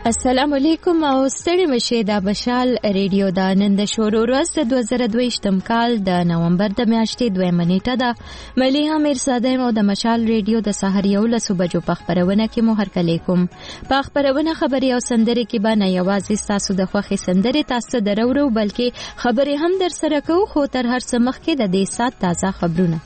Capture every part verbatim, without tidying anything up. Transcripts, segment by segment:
السلام علیکم او ستړي مشه دا بشال ریډیو دا نن د شورو ورځ د دوه زره دوه ویشتم کال د نومبر د میاشتې دویمه نیټه ده. ملیحه میرزاده او د مشال ریډیو د سحر یو لسو بجو په خبرونه کې مو هرکلی کوم. په خبرونه خبري او سندري کې به نه یوازې تاسو د خوښي سندري تاسو درورو بلکې خبري هم در سره کو خو تر هر څه مخکې د دې سات تازه خبرونه.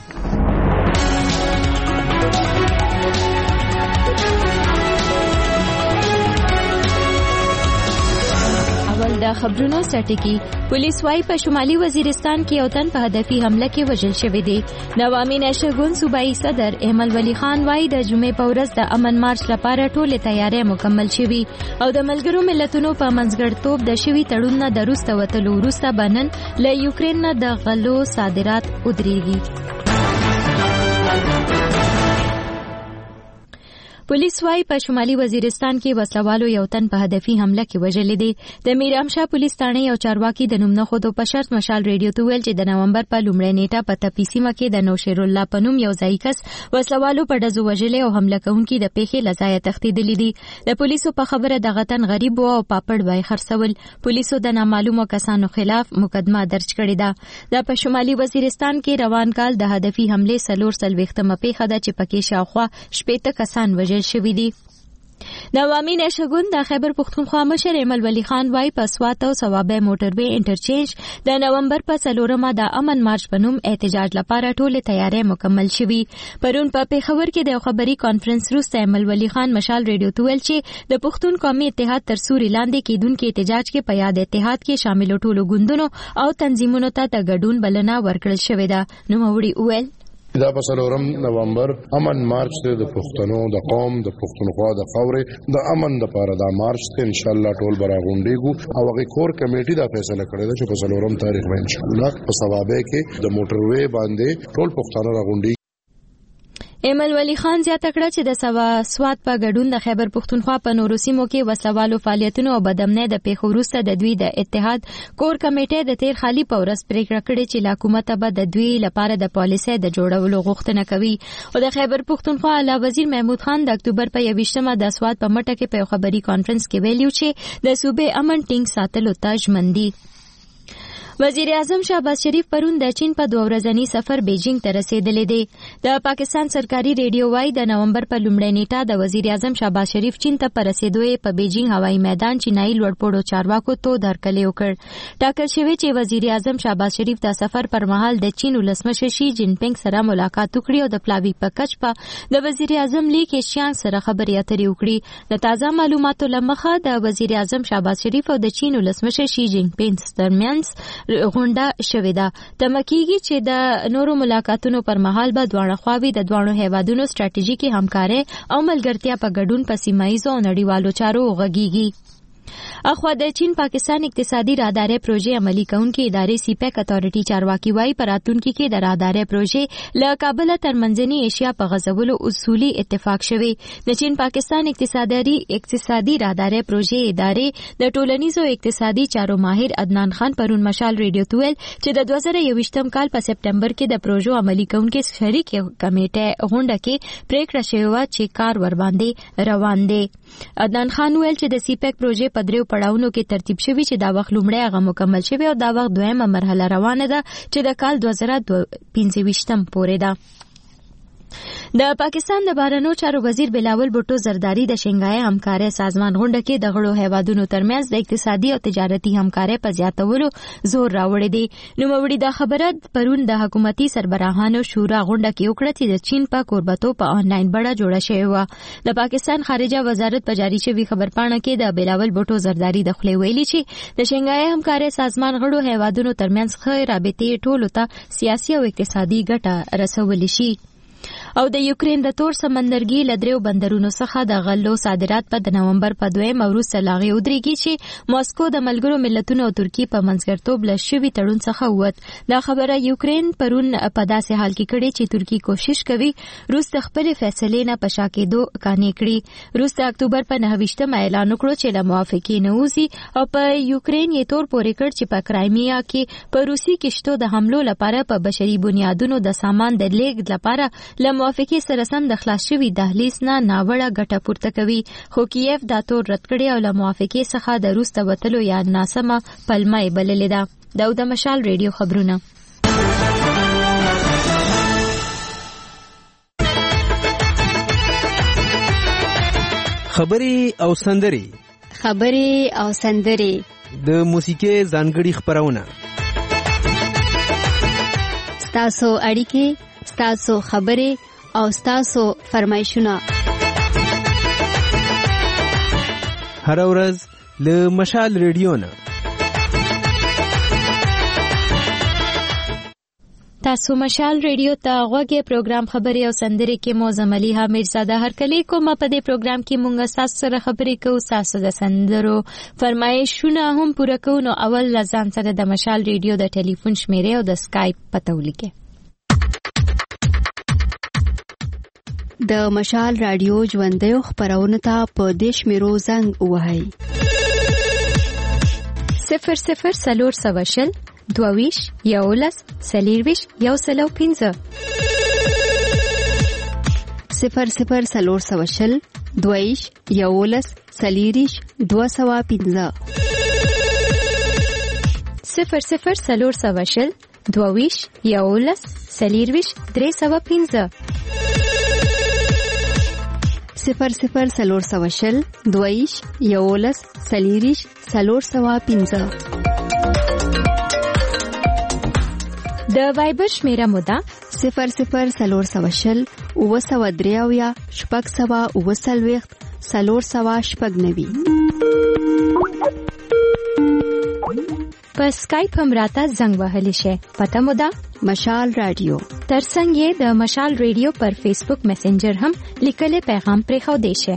د خبرونو سرټکی پولیس وايي په شمالي وزیرستان کې یو تن په هدفي حمله کې وژل شوی دی. نوامي نشګون صوبایي صدر احمد ولی خان وايي د جمعې په ورځ د امن مارچ لپاره ټولې تیاری مکمل شوی او د ملګرو ملتونو په منځګړتوب د شوی تړون نه د روسته وتلو وروسته بنن له یوکرين نه د غلو صادرات ودرېږي. پولیس وايي په شمالي وزیرستان کې وسلوالو یو تن په هدفي حمله کې وژل دي. د میرامشاه پولیس ثانې یو چارواکي د نوم نه خودو په شرط مشال ریډیو ته ویل چې د نومبر په لومړۍ نیټه په تپی سیمه کې د نوشیر الله په نوم یو ځای کس وسلوالو په ډزو وژل او حمله کوونکي د پیښې لځای تښتېدلي دي. د پولیسو په خبره دغه تن غریب او پاپړ وای خرڅول. پولیسو د نامعلومو کسانو خلاف مقدمه درج کړې ده. د په شمالي وزیرستان کې روان کال د هدفي حمله سلور څلوېښتمه پیښه ده چې پکې شاوخوا شپېته کسان وژل شوي دي. نوامي نشګون د خیبر پختونخوا مشر احمد ولی خان وايي په سوات او ثوابه موټروي انټرچینج د نومبر په څلورمه د امن مارچ په نوم احتجاج لپاره ټولې تیاری مکمل شوي. پرون په پیښور کې د خبري کانفرنس وروسته احمد ولی خان مشال ریډیو ته ویل چې د پښتون قومي اتحاد تر سوري لاندې کېدونکي احتجاج کې په یاد اتحاد کې شامل ټولو ګوندونو او تنظیمونو ته د ګډون بلنه ورکړل شوې ده. نو موري ویل دا په څلورم نومبر امن مارچ ته د پښتنو د قوم د پښتونخوا د خاورې د امن لپاره دا مارچ ته ان شاء الله ټول براغونډيګو او هغه کور کمیټي دا فیصله کړې ده چې په څلورم تاریخ باندې ان شاء الله په ثوابه کې د موټروي باندې ټول پښتانه راغونډي. احمد ولی خان زیاته کړه چې د سوا سواد په ګډون د خیبر پختونخوا په نورو سیمو کې وسلوالو فعالیتونو او بدامنۍ د پیښو وروسته د دوی د اتحاد کور کمیټې د تیر خالي په ورځ پریکړه کړې چې له حکومت به د دوی لپاره د پالیسۍ د جوړولو غوښتنه کوي. او د خیبر پختونخوا اعلی وزیر محمود خان د اکتوبر په یویشتمه د سواد په مټه کې په خبري کانفرنس کې ویلي چې د صوبې امن ټینګ ساتلو ته ژمن دي. وزیر اعظم شهباز شریف پرون د چین په دوه ورځني سفر بیجینګ ته رسیدلی دی. د پاکستان سرکاري ریډیو وايي د نومبر په لومړۍ نیټه د وزیر اعظم شهباز شریف چین ته په رسیدو یې په بیجینګ هوایي میدان چینایي لوړپوړو چارواکو ته درکلې وکړ. ټاکل شوی چې وزیر اعظم شهباز شریف د سفر پر مهال د چین ولسمشر شي جین پینګ سره ملاقات وکړي او د پلاوي په کچ په د وزیر اعظم لی کېشیانګ سره خبرې اترې وکړي. د تازه معلوماتو لمخه د وزیر اعظم شهباز شریف او د چین ولسمشر شي جین پینګ ترمنځ غونډه شوې ده. تمکیږي چې د نورو ملاقاتونو پر مهال به دواړه خواوې د دواړو هیوادونو ستراتیژیکي همکارۍ او ملګرتیا په ګډون په سیمایي او نړیوالو چارو وغږیږي. اخوا د چین پاکستان اقتصادي راهدارۍ پروژې عملي کوونکې ادارې سیپیک اتارټي چارواکي وايي په راتلونکي کې د راهدارۍ پروژې له کابل تر منځنۍ ایشیا په غځولو اصولي اتفاق شوی. د چین پاکستان اقتصادي اقتصادي راهدارۍ پروژې ادارې د ټولنیزو اقتصادي چارو ماهر عدنان خان پرون مشال ریډیو ته ویل چې د دوه زره یوویشتم کال په سپټمبر کې د پروژو عملي کوونکې شریک کمیټې غونډه کې پریکړه شوې وه چې کار ور باندې روان دی. عدنان خان ویل چې د سیپیک پروژې په دریو پړاوونو کې ترتیب شوی چې دا وخت لومړی هغه مکمل شوی او دا وخت دویمه مرحله روانه ده چې د کال دوه زره پنځه ویشتم پورې ده. د پاکستان د بهرنیو چارو وزیر بلاول بوټو زرداری د شنګای همکارۍ سازمان غونډه کې د غړو هیوادونو ترمنځ د اقتصادي او تجارتي همکارۍ په زیاتولو زور راوړی دی. نوموړي دا خبره پرون د حکومتي سربراهانو شورا غونډه کې وکړه چې د چین په کوربتو په آنلاین بڼه جوړه شوې وه. د پاکستان خارجه وزارت په جاری شوی خبرپاڼه کې د بلاول بوټو زرداری د خولې ویلي چې د شنګای همکارۍ سازمان غړو هیوادونو ترمنځ ښه رابطې ټولو ته سیاسي او اقتصادي ګټه رسولی شي. او د یوکرين د تور سمندرګي لدریو بندرونو څخه د غلو صادرات په د نومبر په دویم وروسته لاغي ودرېږي چې ماسکو د ملګرو ملتونو او ترکی په منځګړتوب له شوي تړون څخه ووت. دا خبره یوکرين پرون په داسې حال کې کړې چې ترکی کوشش کوي روس د خپل فیصلې نه په شا کېدو قانع کړي. روس د اکتوبر په نهه ویشتم اعلان وکړ چې له موافقې نه وځي او په یوکرين یې تور پورې کړ چې په کرایمیا کې په روسي کشتو د حملو لپاره په بشري بنیادونو د سامان د لیږد لپاره له موافقې سره سم د خلاص شوي دهلیز نه ناوړه ګټه پورته کوي، خو کیف دا تور رد کړی او له موافقې څخه د وروسته وتلو یا ناسمه پلمه یې بللې ده. دا د مشال ریډیو خبرونه. خبرې او سندرې خبرې او سندرې د موسیقۍ ځانګړي خبرونه. ستاسو اړیکې، ستاسو خبرې او ستاسو فرمایشونه هر ورځ له مشال ریډیو نه. تاسو مشال ریډیو ته غوږی پروګرام خبرې او سندرې کې موزم علي حامد زاده هر کله کوم په دې پروګرام کې مونږ تاسو سره خبرې کوو، تاسو د سندرو فرمایشونه هم پوره کوو. نو اول لزان سره د مشال ریډیو د ټلیفون شمیره او د اسکایپ پته ولیکئ. د مشال رادیو ژوندۍ خبرونه ته په دیش میرو زنګ وهاي صفر صفر سلور سوشل دوویش یولس سلیرویش یو سلو پینزه صفر صفر سلور سوشل دوویش یولس سلیریش دو سوا پینزه صفر صفر سلور سوشل دوویش یولس سلیرویش درې سوا پینزه صفر صفر سلور سوشل دویش یولس سلیریش سلور سوا پینزه. د وایبر شمیره مودا صفر صفر سلور سوشل اوه سوا دریاویا شپږ سوا اوه سلویخت سلور سوا شپږ نوي. په اسکایپ هم راته زنګ وهلی شي. پته مودا مشال رادیو. ترڅنګ یې د مشال ریډیو پر فیسبوک میسنجر هم لیکلې پیغام پرې خو دی شي.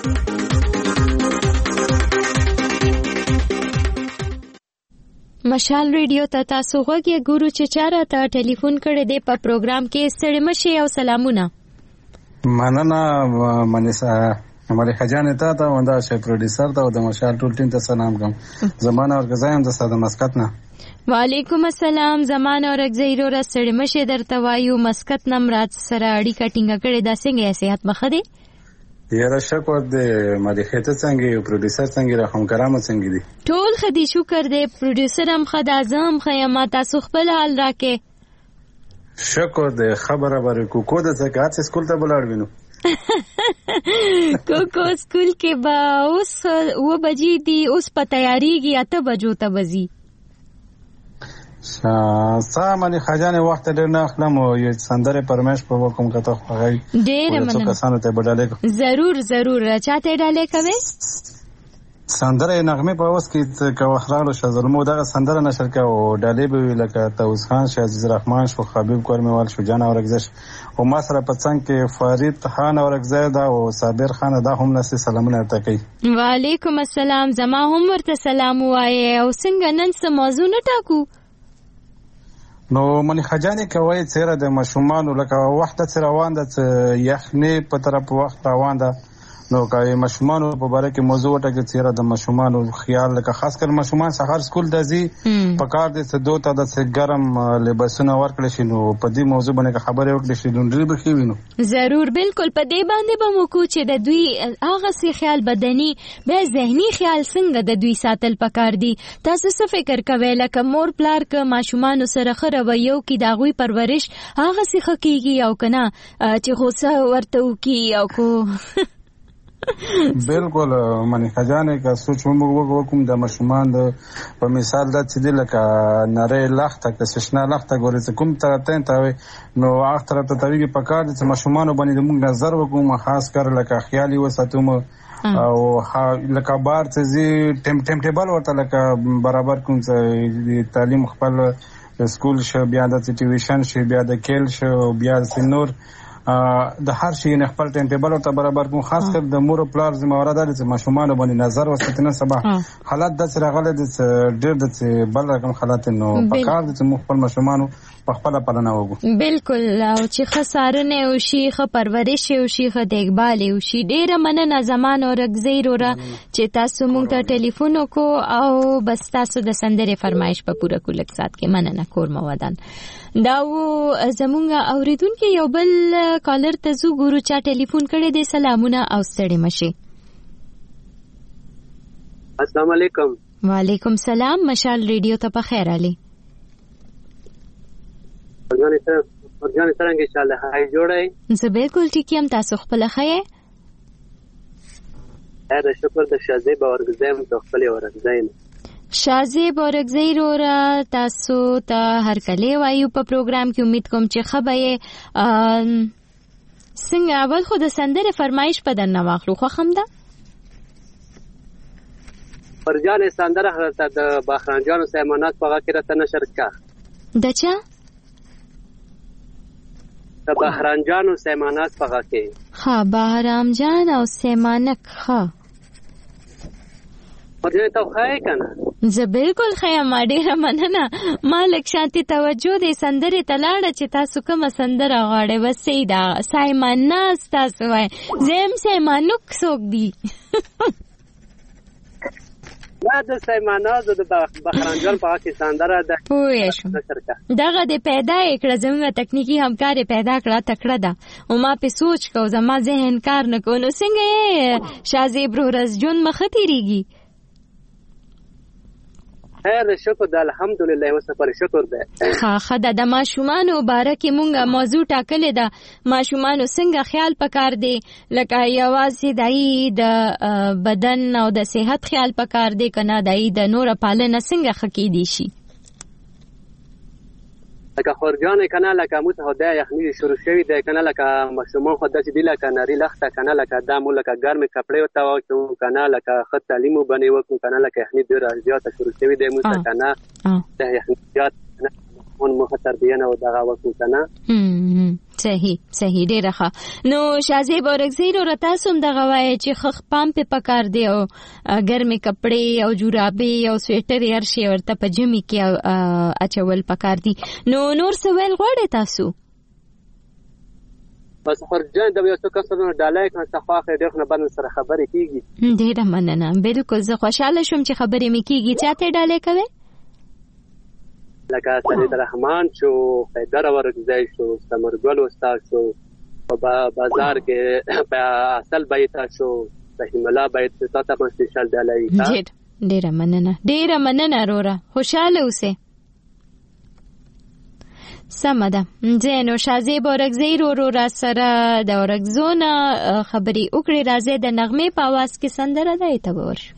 مشال ریډیو ته تاسو غوږی ګورو چې چاره ته ټلیفون کړی دی په پروګرام کې. ستړي مشي او سلامونه. مننه منیسا ملکه جان ته ته وندا شي پروډوسر ته او د مشال ټول ټیم ته سلام کوم. زمانه ورګزایم د ساده مسقط نه. وعلیکم السلام. زمانه ورګزایرو را ستړي مشي درته وایو. مسقط نمرات سره اړیکه ټینګه کړې دا څنګه یې صحت مخه دی؟ یاره شکر دې ملکه ته څنګه یو پروډوسر څنګه را هم کرامه څنګه دي؟ ټول خدي شکر دې. پروډوسر هم خدا اعظم خیامه تاسو خپل حال راکې. شکر دې خبره بره کو کو د زکات سکول ته بلاړ وینو. کوکو سکول کې با اوس و بجې دي، اوس په تیاریږي اته بجو ته وځي. سامانی خجانه وخت ډېر نه اخلم او یو سندره پرمش په وکم کته خوغی ډېر مننه. کسانو ته بداله ضرور ضرور چاته ډاله کوي سندره نغمه په اوس کې کوخرالو شزلمو دغه سندره نشر کا او ډاله به لکه توس خان شه عزیز الرحمن شو حبیب کورمیوال شو جان اورګزش او ما سره پڅنګ کې فرید خان اورګزاده او صابر خان دا هم نسي سلامونه تکي. وعلیکم السلام. زما هم ورته سلام وایي. او څنګه نن څه موضوع نه ټاکو؟ نو منی خجانه کوي چیرې د مشومان لکه وخت سره روان ده یخنی په طرف وخت روان ده. نو کوي مشومان په باره کې موضوع ټاکي چیرې د مشومان خیال لکه خاص کر مشومان سحر سکول دزي په کار دي څه دوه ته د ګرم لباسونه ورکړي شي. نو په دې موضوع باندې خبرې وکړي شي نو به خي وینو. ضرور بالکل په دې باندې به مو کو چې د دوی هغه سي خیال بدني به ذهني خیال څنګه د دوی ساتل پکار دي. تاسو څه فکر کوئ لکه مور پلار ک ماشومان سره خره ویو کې دا غوي پرورش هغه سي خکېږي او کنه چې غوسه ورته وکي او کو بالکل منی خجانه کا سوچ موږ وکوم د مشومان د په مثال د چې د لکه نری لخته که سشنا لخته ګورې کوم تر ته ته نو اخ تر ته تویږي په کار د مشومان باندې موږ نظر وکوم خاص کر لکه خیالي وساتوم او لکه بار ته زی ټیم ټیم ټیبل ورته لکه برابر کوم چې تعلیم خپل سکول شو بیا د ټیویشن شو بیا د کیل شو بیا د نور د هر شي نه خپل ټیم ټیبل ته برابر کوم. خاص کر د مور او پلار ذمہواره ده چې ماشومان باندې نظر وساتنه سبا حالات د سره غلط ډېر د بل رقم حالات نو پکار د خپل ماشومان په خپل پالنه وګو. بالکل او چې خسارنه او شي خ پرورش او شي خ دیکبال او شي ډېر مننه زمان او رګزیروره چې تاسو مونږ ته ټلیفون وکړو او بس تاسو د سندره فرمایش په پوره کولک سات کې مننه کور مودان. دا و زمونږ اوریدونکو یو بل کالر ته زو ګورو چا ټلیفون کړی دی. سلامونه او ستړي مشي. السلام علیکم. وعلیکم سلام. مشال ریډیو ته په خیر علي. ورجانې سره ورجانې څنګه انشاءالله هاي جوړای؟ زه بالکل ټیک یم. تاسو خپل ښه یې؟ دا شکر د شازیب اورګزیم ته خپل اورګزین. شازیب اورګزی رورا تاسو ته هر کله وایو په پروګرام کې. امید کوم چې ښه به یې. څنګه اول خو د سندرې فرمایش په درنه واخلو. خوښم ده ورجانې سندره حضرت د باخرانجانو سیمانات په هغه کې راته نشر کا. د چا؟ د بهرامجانو سیمانات په هغه کې. ها بهرامجان او سیمانک. ها ورجانې ته ښه کنه؟ زه بالکل ښه یم. ډېره مننه. ما لږ شانتي توجه د سندرې ته لاړه چې تاسو کومه سندره غواړئ. بس صحیح ده. سیماناس تاسو وایئ. زه یم سیمانوک څوک دي؟ دا د سیمانازو د بخرانجان په هغه کې سندره ده. پوه شوم. دغه د پیدا یې کړه زموږ تکنیکي همکار یې پیدا کړه تکړه ده او ما په سوچ کو زما ذهن کار نه کو. نو څنګه یې شازیب رورز جون مخه تیریږي؟ خیر شکر ده الحمدلله. اوس پر شکر ده. ها خدای د ماشومانو بارکه مونږه موضوع ټاکلې ده. ماشومانو څنګه خیال پکار دی؟ لکه یوازې دای د بدن او د صحت خیال پکار دی کنه دای د نور پالنه څنګه خکی دی شي؟ لکه خورجان کنه لکه موږ ته د یخنی شروع شوی دی کنه لکه ماشومان خو داسې دی لکه نری لخته کنه لکه دمو لکه ګرمه کپڑے وتا واچو کنه لکه خط تعلیم باندې وکړو کنه لکه یخنی ډیر زیاته شروع شوی دی موږ ته کنه د یخنی زیات اون مخ تربیه نه او دغه وکړو کنه. صحیح صحیح ډیره ښه. نو شازیب اورګزی رو تاسو هم دغه وایي چې خخ پام په پکار دی او ګرمه کپڑے او جورابې او سویټر هر شی ورته په جمی کې اچول پکار دي. نو نور څه ویل غواړئ تاسو؟ بس خورجان د یو څه کسرونو ډالای کنه صفاخه ډېر نه باندې سره خبرې کیږي. ډیره مننه. بالکل زه خوشاله شوم چې خبرې مې کیږي. چاته ډالای کوي؟ لکه سید رحمان شو، حیدر ورګزی شو، سمرګل استاد شو، په بازار کې په اصل بیت شو، رحیم الله بیت ته تاسو سپیشل ډالای. ډیر ډیره مننه. ډیره مننه رورا. خوشاله اوسه. سمده. زینو شازیب اورګزی رو را سره د اورګزونه خبري وکړي. راځي د نغمه په आवाज کې سندره ده ته ورشو.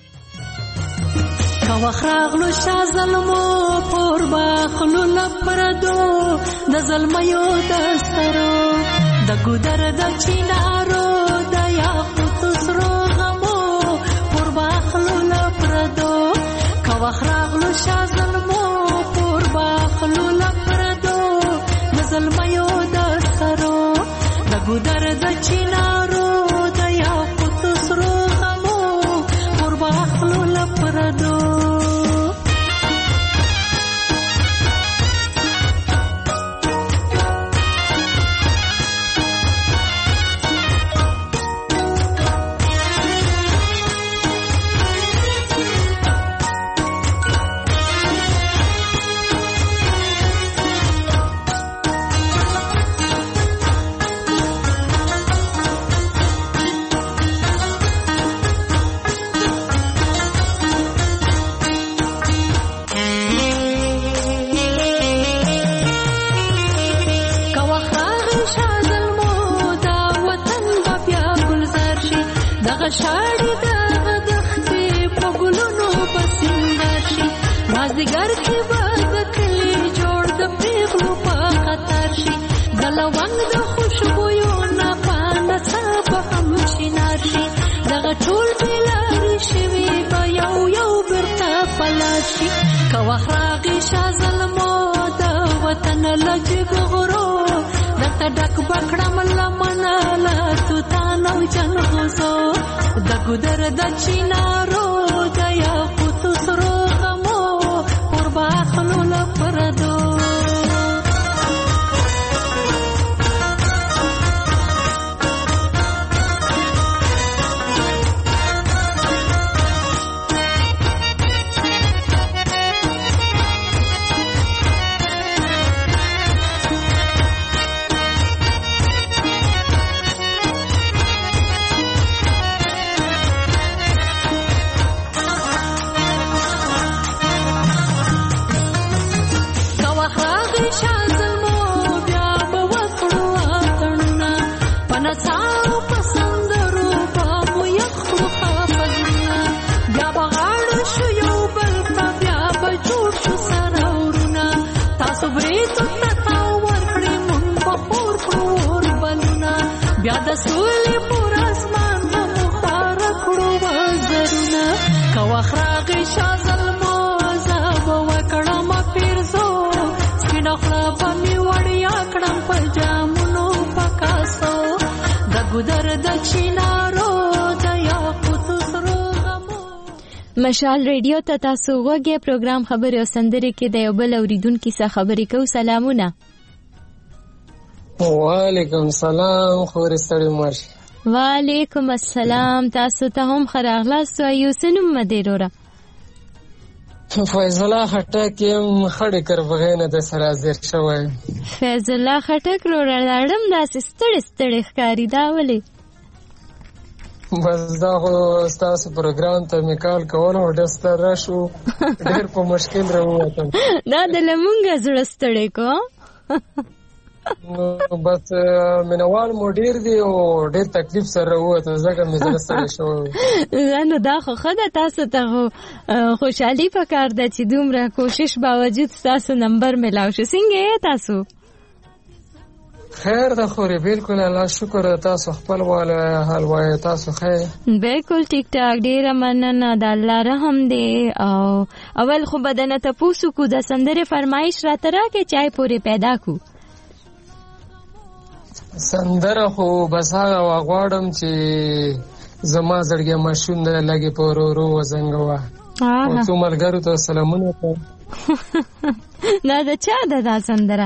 کاوخراغلو شاه ظلمو پور باخلو لپردو د ظلمیو دسترو د ګودر د چینارو د یاقوت سرو غمو پور باخلو لپردو کاوخراغلو شاه ظلمو پور باخلو لپردو د ظلمیو دسترو د ګودر د چینارو د یاقوت سرو غمو پور باخلو لپردو شاړې دغه دښتې په ګلونو په سینګار شي مازدیګر کې به د کلي جوړ د پیغلو په قطار شي د لونګ د خوشبویو نه پانه څه به هم شینار شي دغه ټول بېلارې شوي به یو یو بیرته په لاس شي که وخت راغی شاه ظلمو د وطن له جګو غرو درته ډک به کړم لمنه له توتان او جلغوزو د ګودر د چینارو د یاقوت سرو غمو پور باخلو لپردو بیا د سولې پر اسمان مخار کړو وزرونه کوا خراغې شازل موزه وکړم پیرزو سپینه خلا باندې وړیا کړم په جامونو پکاسو د ګودر د چینارو د یاقوت سرو غمو. مشال ریډیو ته تاسو غوږی پروګرام خبرې او سندرې کې د یو بل اوریدونکي سره خبرې کوو. سلامونه. وعلیکم سلام. خورې ستړي ماشي. وعلیکم السلام. تاسو ته هم خراغلاست. یو سنم مدیروره فیض الله خټک یم خړې کر بغینه د سره زیر شوی. فیض الله خټک رو راړم داسې ستړي ستړي ښکاری دا ولې؟ بس دا خو ستاسو پروګرام ته مې کال کولو ډېر ستړی شو ډېر په مشکل راووتم. دا د لمونګه زړه ستړی کو. نو بس مینوال مو ډېر دی او ډېر تکلیف سره راووتم ځکه مې زړه ستړی شوی. نو دا خو ښه ده. تاسو ته خوشحالي پکار ده چې دومره کوشش باوجود ستاسو نمبر میلاو شو. څنګه یې تاسو؟ خیر ده خورې بالکل الله شکر. تاسو خپل واله حال وایه تاسو خیر؟ بالکل ټیک ټاک. ډیره مننه. د الله رحم دی. او اول خو بدنه تپوسو کو د سندرې فرمایش راته راکې چای پورې پیدا کو. سندره خو بس هغه غواړم چې زما زړګی ماشوم دی لږې په ورو ورو وزنګوه. او څو ملګرو ته سلامونه کوم. دا د چا ده دا سندره؟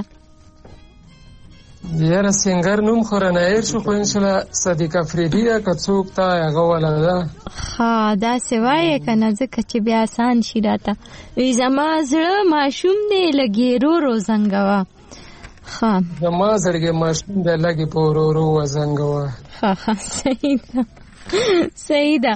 یاره سینګر نوم خو رانه هېر شو خو انشاءالله صدیق افریدي ده که څوک ته هغه وله ده. ښه داسې وایې که نه ځکه چې بیا اسان شي راته. وی زما زړه ماشوم دی لږې ورو ورو زنګوه. ښه زما زړګی ماشوم دی لږې په ورو ورو وزنګوه. ښه ښه صحیح ده صحیح ده.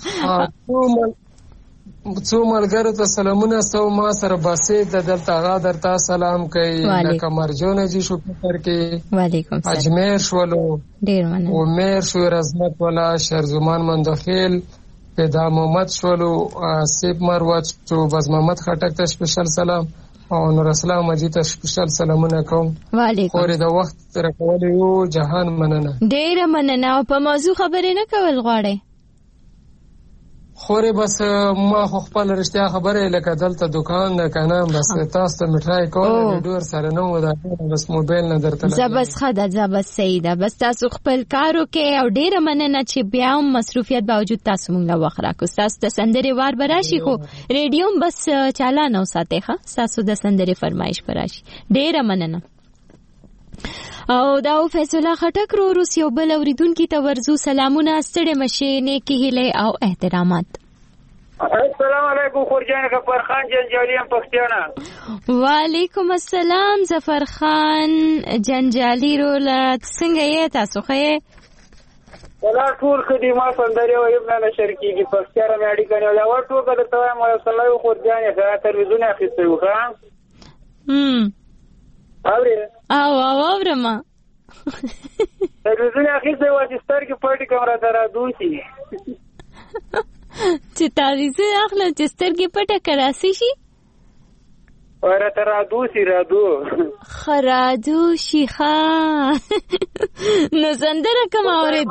څو ملګرو ته سلامونه. سو ما سره باسط د دلته هغه درته سلام کوي لکه مرجونه جي شو فکر کې. وعلیکم السلام. اجمیر شولو ډېر مننه. عمر شو رزمت والا شرزمان مندخیل پیدا محمد شولو سیب مروت شو بس محمد خټک ته سپیشل سلام او نور اسلام مجید ته سپیشل سلامونه کوم. وعلیکم. خورې د وخت سره کولې یو جهان مننه. ډېره مننه. او په موضوع خبرې نه کول غواړئ؟ خورې بس ما خو خپل رښتیا خبره لکه دلته دکان ده که نه بس تاسو ته مټرای کول ډېر سره نه و دا بس موبایل نه درته زه بس ښه ده زه بس صحیح ده. بس تاسو خپل کار وکړئ او ډېره مننه چې بیا هم مصروفیت باوجود تاسو مونږ له وخت راکړو. ستاسو د سندرې وار به راشي خو ریډیو هم بس چالانه وساتئ. ښه ستاسو د سندرې فرمایش به راشي. ډېره مننه. او دا فیض الله خټک رو روس یو بل اوریدونکي ته ورزو. سلامونه. ستړي مشي. نیکې هیلې او احترامات. السلام علیکم خورجان ظفر خان جنجالی ام پښتانه. وعلیکم السلام ظفر خان جنجالی رو لا څنګه یې تاسو ښه یې؟ ولا ټول خدي ما سندري او ابن نشر کیږي پښتانه مې اړیکه نه دا ورته کړه ته ما صلی الله خورجان سره تلویزیون اخیسته وکړه. هم اوري او او اورما تلویزیون اخیسته و چې سترګې پټي کمره درا دوسی چې تاریخ اخلم چې سترګې پټه کراسي شي ورته رادوسی رادو خرادو شي ښه. نو سندره کوم اورید؟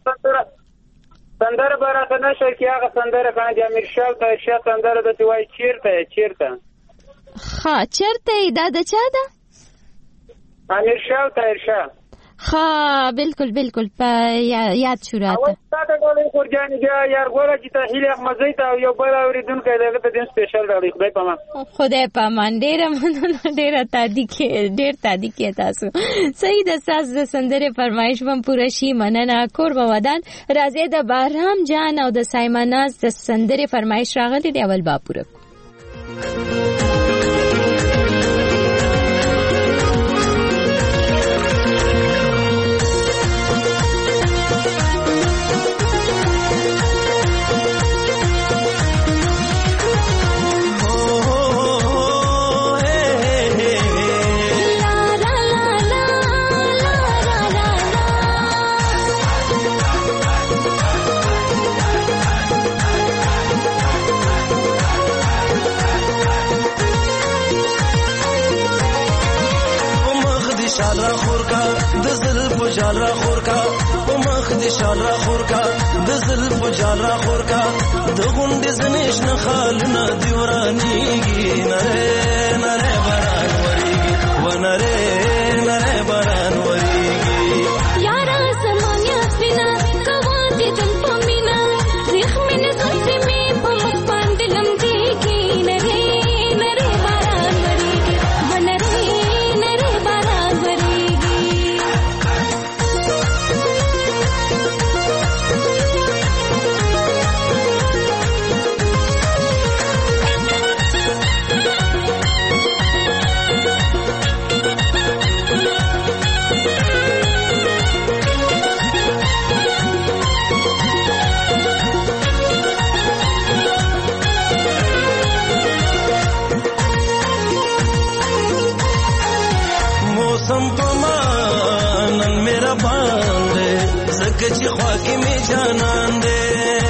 سندره به راته نشر کې هغه سندره کنه د امیر شاه ته شه سندره د توای چیرته چیرته ښه چیرته دا د چا ده؟ امیر شاه ته شه. ښه بالکل بالکل په یاد شو راته. او تاسو ټول خورجانې بیا یار ګوره چې ته هیله احمدزی ته یو بل اوریدونکو دغه ته دین سپیشل راوړي. خدای پامان خدای پامان. ډېره مننه. ډېره تادی کې ډېر تادی کې تاسو. صحیح د ساز د سندرې فرمایش هم پوره شي. مننه. کور به ودان راځي د بارام جان او د سایماناز د سندرې فرمایش راغلي دی اول با پوره. زلف جال را خور کا په مخ دې شال را خور کا د زلف جال را خور کا د غونډې زنیش نه خالونه دی ورانیږي نره نره باران وریږي و نره نره باران وریږي یارا زمانیا سپینا کواتې دم پمینا زخمین زخمې می په مخ باندې لمدېږي نره نره باران وریږي و نره نره باران وریږي موسم پمانن میرا باندې زکه چې خوا کې می جانان دې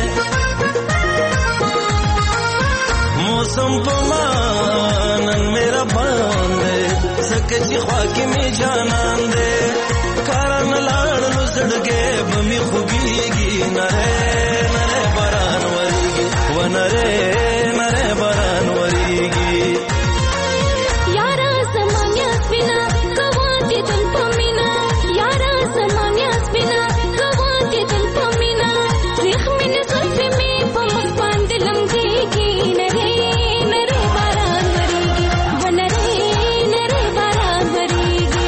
موسم پمانن میرا باندې زکه چې خوا کې می جانان دې کارن لاړ لسړګې بمي خوږيږي نره نره باران وریږي و نره نره باران وریږي یارا زمانیا سپینا کواتې دم پمینا یارا زمانیا سپینا کواتې دم پمینا زخمین زخمې می په مخ باندې لمدېږي نره نره باران وریږي و نره نره باران وریږي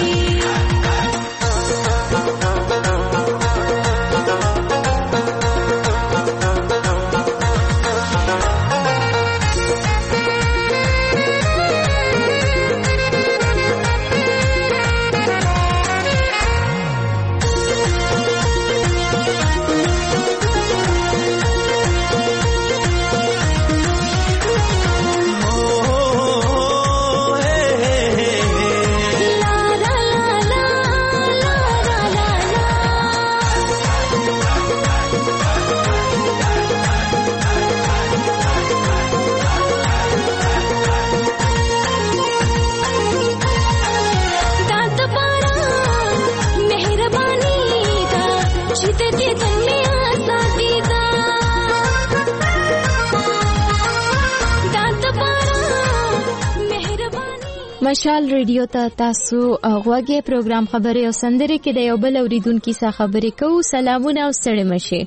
مشال ریډیو ته تاسو غوږی پروګرام خبرې او سندرې کې د یو بل اوریدونکو سره خبرې کوو. سلامونه او ستړي مشه.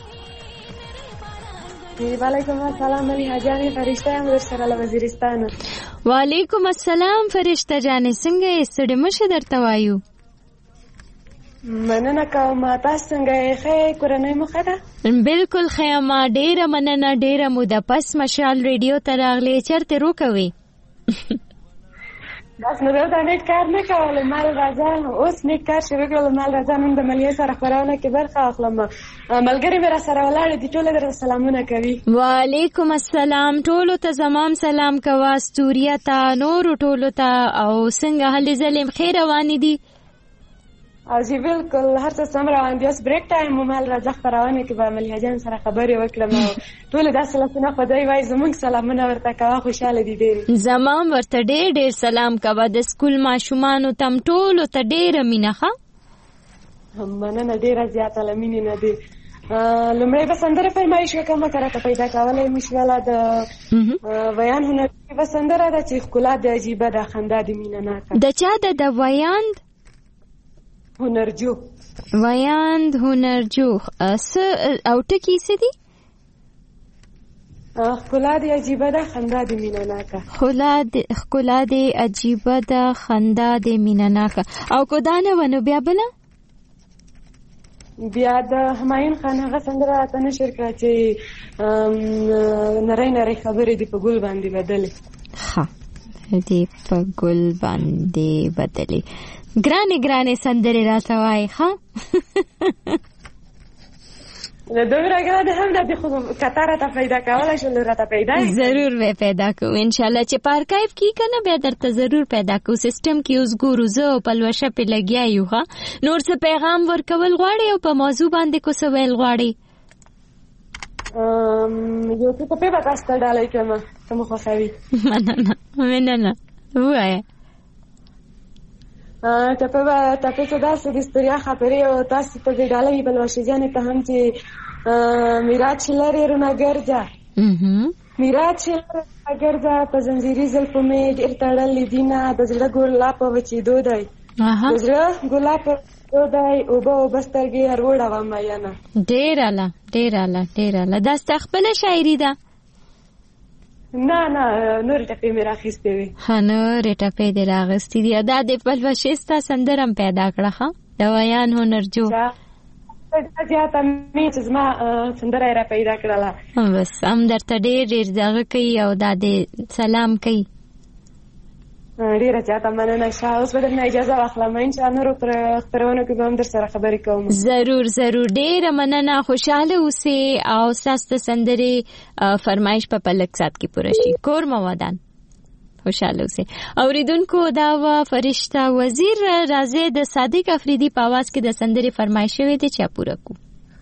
وعلیکم السلام علی حجانی فرشته ام سره له وزیرستان. وعلیکم السلام فرشته جانې څنګه یې؟ ستړي مشه درته وایو. مننه کوم. تاسو څنګه یې؟ ښه کورنۍ مو ښه ده؟ بالکل ښه یم. ډېره مننه. ډېره موده پس مشال ریډیو ته راغلې. چېرته روکوي؟ بس نو دا نیټ کار نه کولی. مال راځه اوس نیټ کار شروع کړل. مال راځه نن د ملیې سره خبرونه کې برخه اخلم. ملګری مې را سره ولاړې دي. ټولو درته سلامونه کوي. وعلیکم السلام. ټولو ته زمام سلام کوه. ستوریا ته نورو ټولو ته. او څنګه هلې ځلې ښې روانې دي؟ او جی بالکل هر څه سم روان دي. اوس بریک ټایم و. مال راځه خبرونه کې به ملیحه جان سره خبرې وکړم. ټولو داسې لاسونه خدای وایي زموږ سلامونه ورته کوه. خوشحاله دي ډېر. زمام ورته ډېر ډېر سلام کوه. د سکول ماشومانو تم ټولو ته ډېره مینه. ښه مننه ډېره زیاته له مینې نه دي. لومړی به سندره فرمایش وکړم که راته پیدا کولی مې شوله. د ویان هنر به سندره ده چې ښکلا د عجیبه ده خندا د مینه ناکه. د چا ده؟ د ویاند هنرجو. ویاند هنرجو. او ټکی څه دي؟ ښکلا د عجیبه ده خندا د مینه ناکه. ښکلا د عجیبه ده خندا د مینه ناکه. او کو دا نه ونه بیا بله؟ بیا د همایون خان هغه سندره راته نشر کړه چې نری نری خبرې دې په ګل باندې بدلې. ښه دې په ګل باندې بدلې. ګرانې ګرانې سندرې راته وایي. ښه دومره ګرانې هم نه دي خو که تا راته پیدا کولی شو نو راته پیدا یې. ضرور به پیدا کوو انشاءالله. چې په ارکایف کې که نه بیا درته ضرور پیدا کوو. سیسټم کې اوس ګورو زه او پلوشه پې لګیا یو. ښه نور څه پیغام ورکول غواړې او په موضوع باندې کو څه ویل غواړې؟ یو څه ټپې به تاسو ته ډالۍ کړم که مو خوښوي. مننه مننه. ووایه. ټپه به ټپې څه داسې د ستړیا خاطرې او تاسې ته دې ډالۍ بلوشې جانې ته هم چې میرات چې لرې رونه ګرځه میرات چې لرې رونه ګرځه په زنځیري زلفو مې ډېر تړلې دینه د زړه ګلا په وچېدو دی د زړه ګلا په وچېدو دی اوبه اوبه سترګې هر وړوه میینه. ډېر اعلی ډېر اعلی ډېر اعلی. دا ستا خپله شاعري ده؟ نه نه نورې ټپې مې راخیستې وې. ښه نورې ټپې دې راغستې دي. دا د پلوشې ستا سندره هم پیدا کړه ښه د ویان هنرجو زیاته مې چې زما سندره یې را پیدا کړله. بس هم درته ډېر ډېر دغه کوي او دا دې سلام کوي. ډېره زیاته مننه. ښه اوس به درنه اجازه واخلم انشاءالله نورو خپرونو کې به هم در سره خبرې کوم. ضرور ضرور. ډېره مننه. خوشحاله اوسئ او ستاسو د سندرې فرمایش په لږ ساعت کې پوره شي. کور مو ودان. خوشحاله اوسئ. اوریدونکو دا و فرشته وزیر راځي د صادق افریدي په आवाज کې د سندرې فرمایش شوی دی چې پوره کو.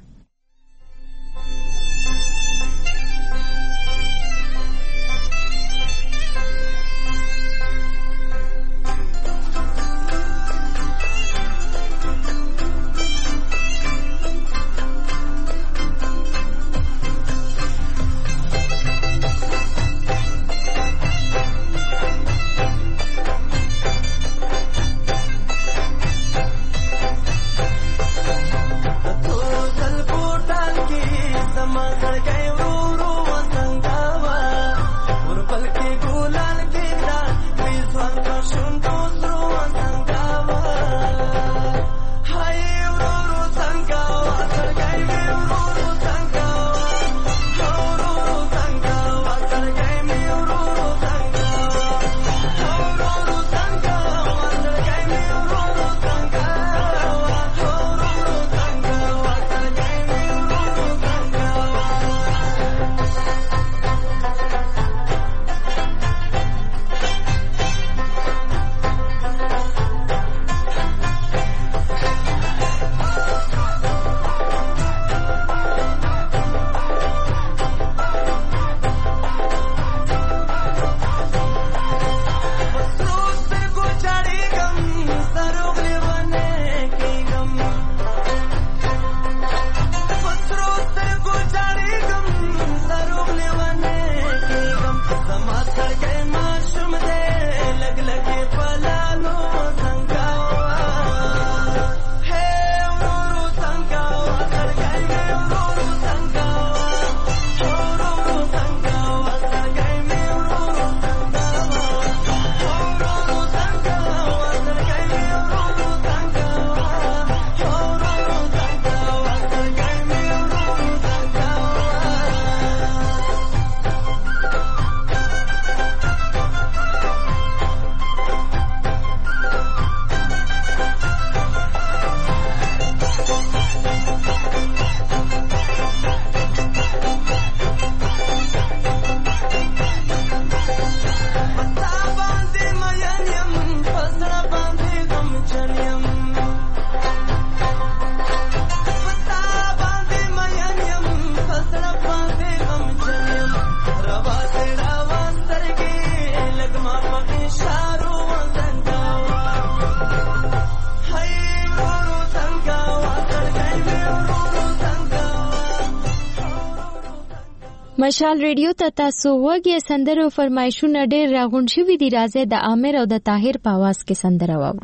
مشال ریډیو ته تاسو وګورئ سندرو فرمایشونه ډېر راغونډ شوي دي. راځي د عامر او د طاهر په आवाज کې سندره واورو.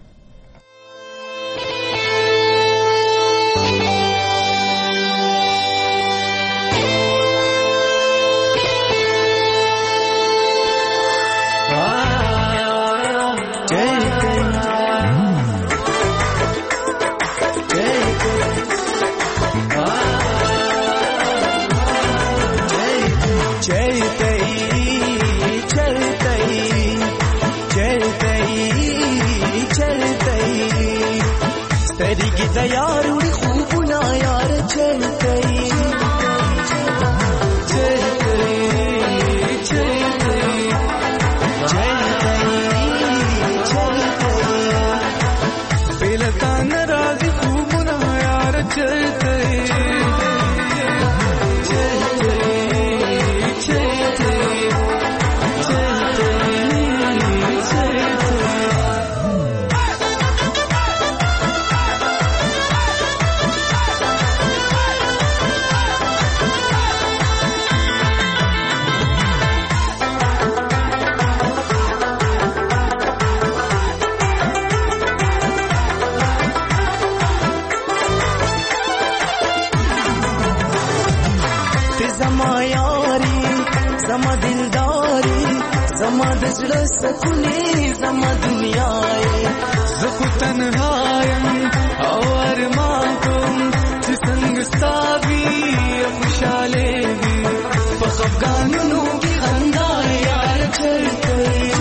यारुड़ी खूब ना यार चल गई चल गई चल गई चल गई चल गई बेलता नाराज खूब ना यार चल गई चल गई चल गई चल गई चल गई زما دلداري زما د زړه سکونې زما دنیا یې زه خو تنها یم او ارمان کوم چې څنګه ستا وي خوشحاله وي په خفګانونو کې خندا یار چرته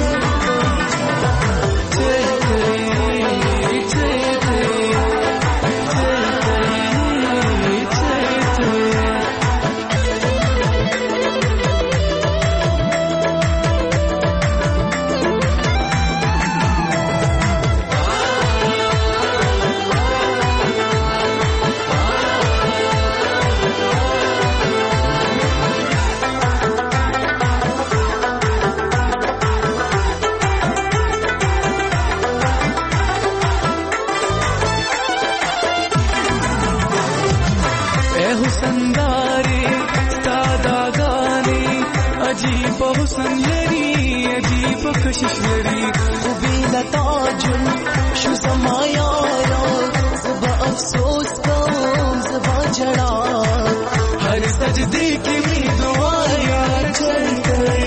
حسن لري عجیب کشش لري خوبی لتاجل شو زما یارا زبا افسوس کوم زبا جڑا هر سجدے کی می دعا یار چل گئی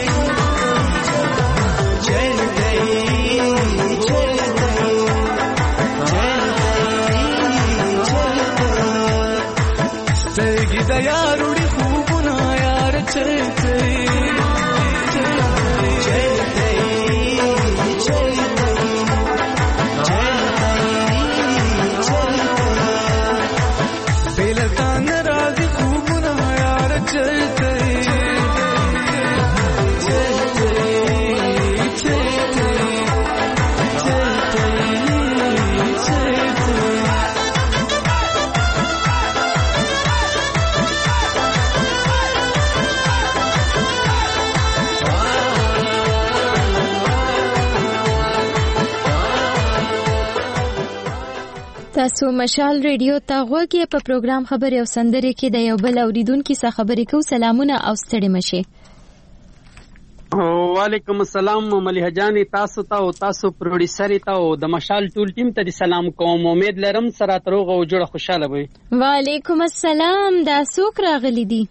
چل گئی چل گئی چل گئی چل گئی سترگی دا یاروڑی خوبنا یار چل گئی تاسو مشال ریډیو ته غوږی په پروګرام خبري او سندري کې د یو بل اوریدونکو څخه خبرې کوو. سلامونه او ستړي مشه. وعلیکم السلام مليحه جان، تاسو ته او تاسو پروډوسر ته او د مشال ټول ټیم ته سلام کوم. امید لرم سره تروغ او جوړه خوشاله وي. وعلیکم السلام. دا څوک راغلي دي؟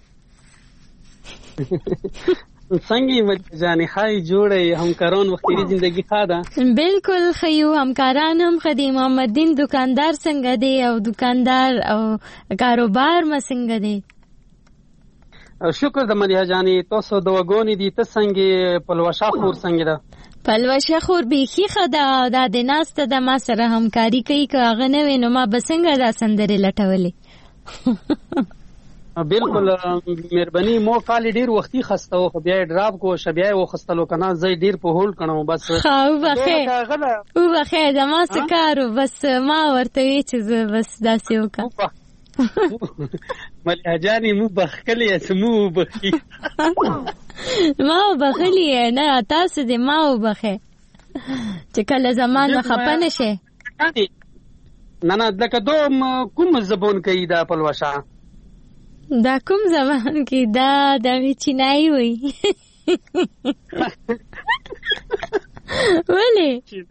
څنګه مليحه جان خای جوړه همکاران وختي زندگی خاده؟ بالکل خيو همکاران هم خدي. محمد دین دکاندار څنګه دی او دکاندار او کاروبار ما څنګه دی؟ شکر د مليحه جان. تاسو د وګونی دي ته څنګه پلوشا خور څنګه ده؟ پلوشا خور بيخي خدا د دیناسته د ما سره همکاري کوي. که هغه نه وینم ما بسنګ دا سندره لټولې. بالکل مهرباني. مو کال ډیر وختي خسته او بیا ډراپ کو شبیا او خستلو کنه زې ډیر په هول کړم بس. خو بخې او بخې د ما سکارو بس ما ورته وی چې بس داسې وکړه. مليحه جاني مو بخکلی اسمو بخي ما بخلی نه تاسو دې ما وبخې چې کله زمانه خپنه شي. نه نه لکه دوم کوم زبون کوي دا پلوشا؟ دا کوم زبان کې دا د چینایي وي. ولی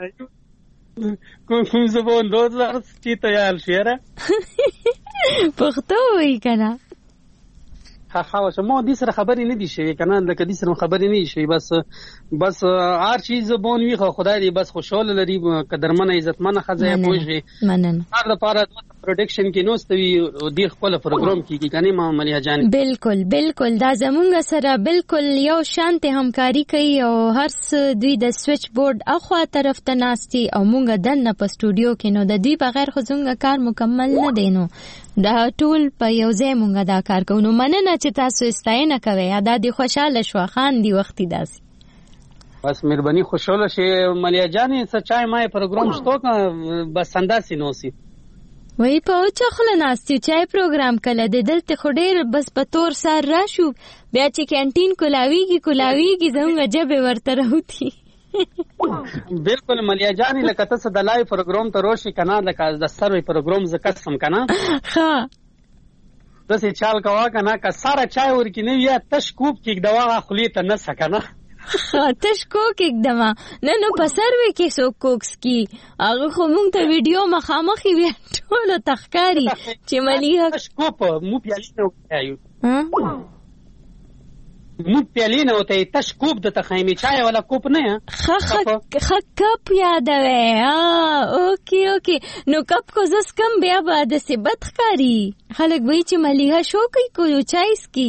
کوم کوم زبون دوزار چې تیار شيره پښتو وي کنه. ها ها شمو دې سره خبرې نه دي شوی کنه، لکه دې سره خبرې نه شي. بس بس هر چیز زبون وي خو خدای دې بس خوشاله لري، قدرمنه عزتمنه خزه پوجي مننه. هر لپاره پروډکشن کې نوستوي او د خپل پروګرام کې کنه ما مليحه جان. بالکل بالکل دا زمونږ سره بالکل یو شانته همکاري کوي او هر څه دوی د سویچ بورډ اخوا طرف ته ناشتي او مونږ دنه په سټوډیو کې نو د دوی بغیر خو څنګه کار مکمل نه دینو. دا ټول په یو ځای مونږ دا کار کوو. نو مننه چې تاسو استاینه کوي. دا دی خوشاله شو خان دی وختي داسي. بس مهرباني خوشاله شي مليحه جان. سچای ما پروګرام شتو بس انداسي نوسی وای په اوچا خله ناستیو چای پروګرام کله د دلته خو ډیر بس په تور سار راشو بیا چې کینټین کولاویږي کولاویږي زموږ جبه ورته راوتی. بالکل مليحه جان لکه تاسو د لایو پروګرام ته روشي کنه لکه د سروي پروګرام ز قسم کنه ها تاسو چال کوا کنه که ساره چای ورکی نه یا تش کوب کې دوا خلی ته نه سکنه تش کوک एकदम نه نو په سروي کې سو کوکس کی هغه خو مونږ ته ویډیو مخامخي وی ټول تخکاری چې مليحه تش کوپ مو پیالي نه وایو موږ پیالې نه وته تش کوب د تخایمي چای ولا کوب نه خ خ کپ یادوي ها اوکي اوکي نو کپ کو زس کم بیا به د سبت ښکاری خلک وایي چې ملیحه شو کوي کو چای اسکی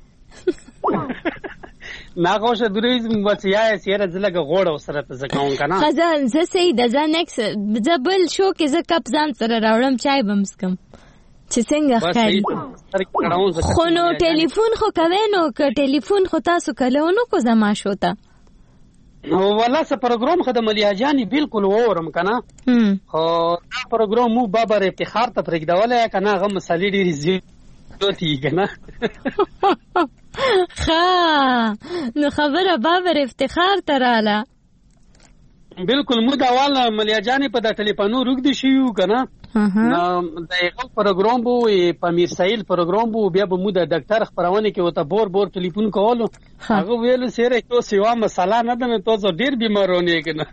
ناغوشه دوریز مچیا سیره زلګه غوړ سره ته زکاون کنه خزان ز سي د ځانکس زبل شو کې ز کپ ځان سره راوړم چای بمسکم چې څنګه ښکاري خو نو ټلیفون خو کوي نو که ټلیفون خو تاسو کلهونو کو زما شو تا والله څه پروګرام خدای مليحه جاني بالکل وورم کنه خو دا پروګرام مو بابر افتخار ته پرېږدولای کنه هغه مسالې ډېرې زیاتې کنه خا نو خبره بابر افتخار تراله بالکل مو دا والا مليحه جاني په د ټلیفونو روګ دي شيو کنه نو دا یو پروګرام بو په میر سایل پروګرام بو بیا به مو د ډاکټر خبرونه کې وته بور بور ټلیفون کولو هغه ویل سره تو سیوا مساله نه ده تو زه ډیر بیمارونه کنه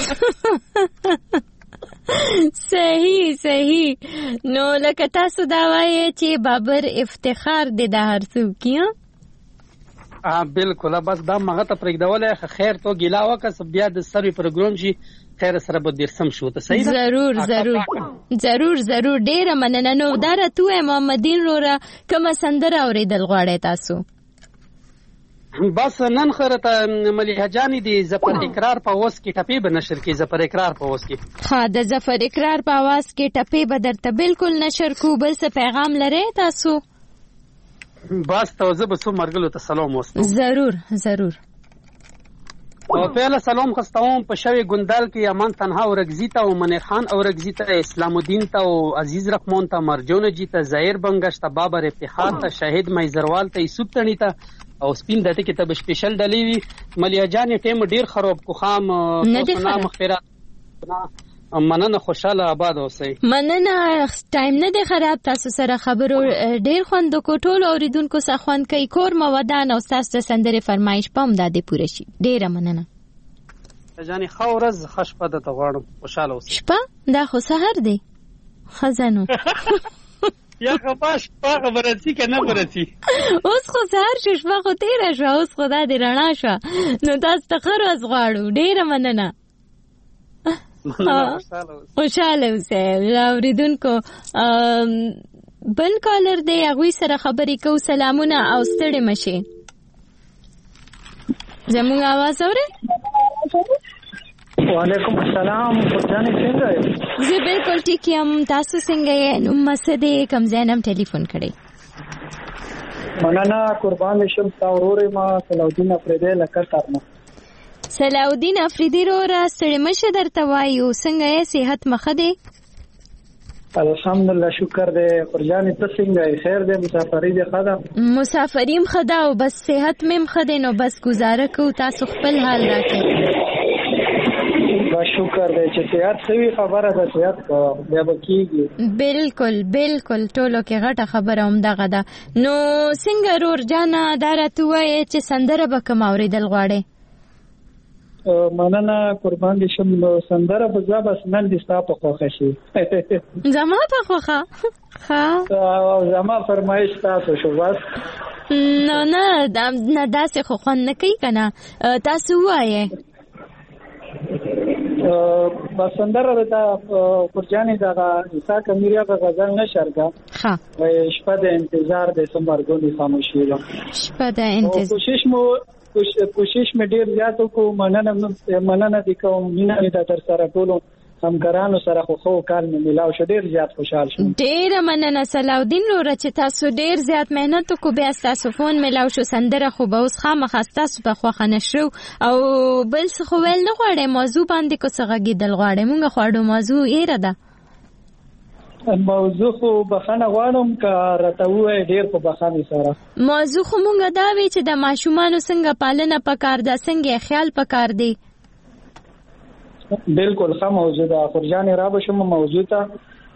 صحیح صحیح نو لکه تاسو دا وایي چې بابر افتخار دې د هر څوک کیه ا بالکل بس دا مغه ته پرېږدول خیر تو ګیلا وکړه بیا د سروي پروګرام شي خیر سره به ډیر سم شو ته صحیح ده ضرور ضرور ضرور ضرور ډیر مننه نو دره تو محمدین روره کومه سندره اوریدل غواړی تاسو بس نن خرته مليحه جاني دي زفر اقرار په اوس کې ټپي به نشر کې زفر اقرار په اوس کې ها د زفر اقرار په आवाज کې ټپي به درته بالکل نشر کو بل څه پیغام لري تاسو بس توزه به سو مرګلو ته سلام وستو ضرور ضرور او پهلا سلام خستاوم په شوی ګندال کې امان تنها اورګزی ته او منیر خان اورګزی ته اسلام الدین ته او عزیز رحمان ته مرجون جی ته ظاهر بنگش ته بابر افتخار ته شهید مایزروال ته یوسف تنی ته او سپین دته کې ته سپیشل ډلی وی مليحه جان ټیم ډیر خراب کو خام نه مغفرت مننه خوشاله آباد اوسئ مننه ټایم نه دی خراب تاسو سره خبرو ډیر خوند کو ټول اوریدونکو سره خوند کوي کور مودان او تاسو د سندره فرمایش پم دادې پوره شي ډیره مننه جاني خورز خشپه د تغړم خوشاله اوسئ شپه دا خو سحر دی خزانو یا خپاش په خبرتي کنه برتي اوس خو سحر شپه خو تیرې شو اوس خدا دې رڼا شو نو تاسو ته خروز غواړو ډیره مننه خوشاله اوسئ اوریدونکو بل کالر دی هغوی سره خبرې کوو سلامونه او ستړي مشئ زموږ اواز اورئ وعلیکم السلام جانې څنګه یې زه بالکل ټیک یم تاسو څنګه یې نوم څه دی کوم ځای نه ټلیفون کړی مننه قربان شم ستا ورور یم صلاحالدین افریدی له قطر نه صلاحالدین افریدی روره ستړي مشه درته وایو څنګه یې صحت مخه دی الحمدلله شکر دی قرجانې ته څنګه یې خیر دی مسافري دې ښه ده مسافري م ښه ده او بس صحت مې م ښه دی نو بس ګزاره کوو تاسو خپل حال راکړئ بس شکر دی چې صحت ښه وي خبره ده صحت بیا به کېږي بالکل بالکل ټولو کې غټه خبره همدغه ده نو څنګه رور جانه دا راته ووایې چې سندره به کوم اورېدل غواړې مننه قربان دې شم سندره به زه بس نن دې ستا په خوښه شي زما په خوښه ښه زما فرمایش تاسو شو بس نو نه نه داسې خو خوند نه کوي که نه تاسو ووایې بس سندره ده قرجانې دغه عیسی کمیري هغه غزل نشر ده ښه شپه د انتظار د څمرګونې خاموشي ده شپه د انتظار کوشش مو کوشش مې ډیر زیات وکړو مننه مننه دې کوم مینه دې در سره ټولو همکارانو سره خو خو کال مې ملاو شو ډیر زیات خوشحال شوم ډیره مننه صلاحالدین وروره چې تاسو ډیر زیات مهنت وکړو بیا ستاسو فون ملاو شو سندره خو به اوس خامخا ستاسو په خوښه نشرو او بل څه خو ویل نه غواړئ موضوع باندې که څه غږېدل غواړئ مونږ خواړو موضوع ایره ده موضوع خو بخښنه غواړم که راته ووایې ډېر په بخښنې سره موضوع خو مونږ دا وی چې د ماشومانو څنګه پالنه پکار ده څنګه خیال پکار دی بالکل ښه موضوع ده خورجانې را به شم موضوع ته